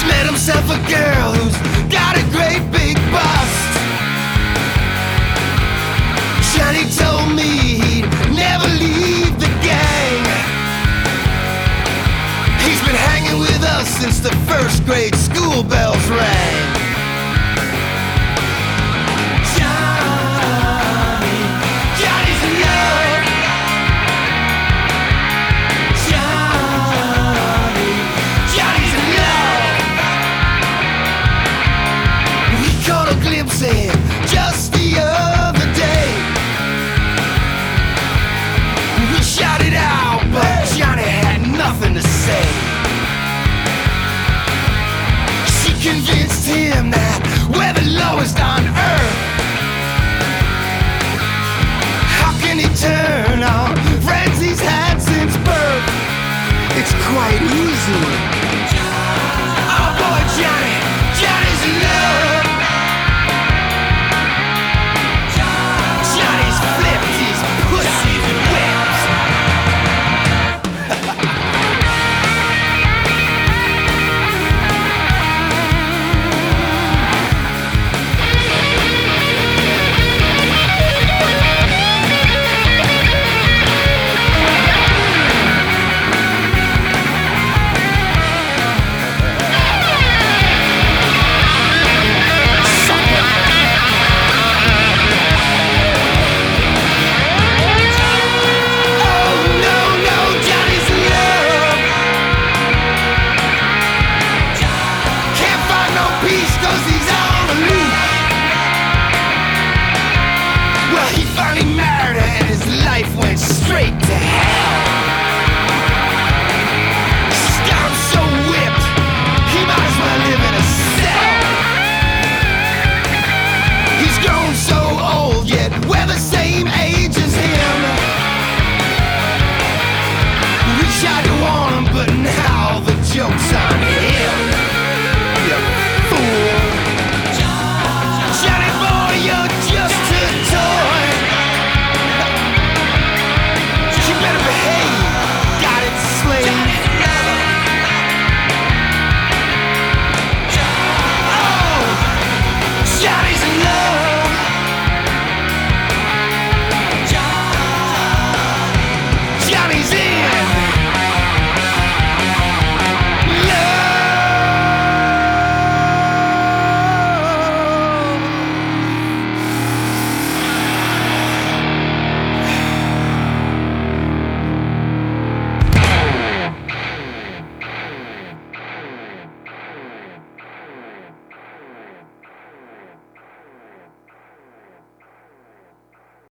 Met himself a girl who's got a great big bust. Johnny told me he'd never leave the gang. He's been hanging with us since the first grade school bells rang. Johnny's in love. Johnny's in love. We caught a glimpse of him just the other day. We shouted out, but Johnny had nothing to say. She convinced him that we're the lowest on earth. How can he turn on friends he's had since birth? It's quite easy. Oh boy, Johnny's in love. Johnny's flipped his pussy whips. Went straight to hell.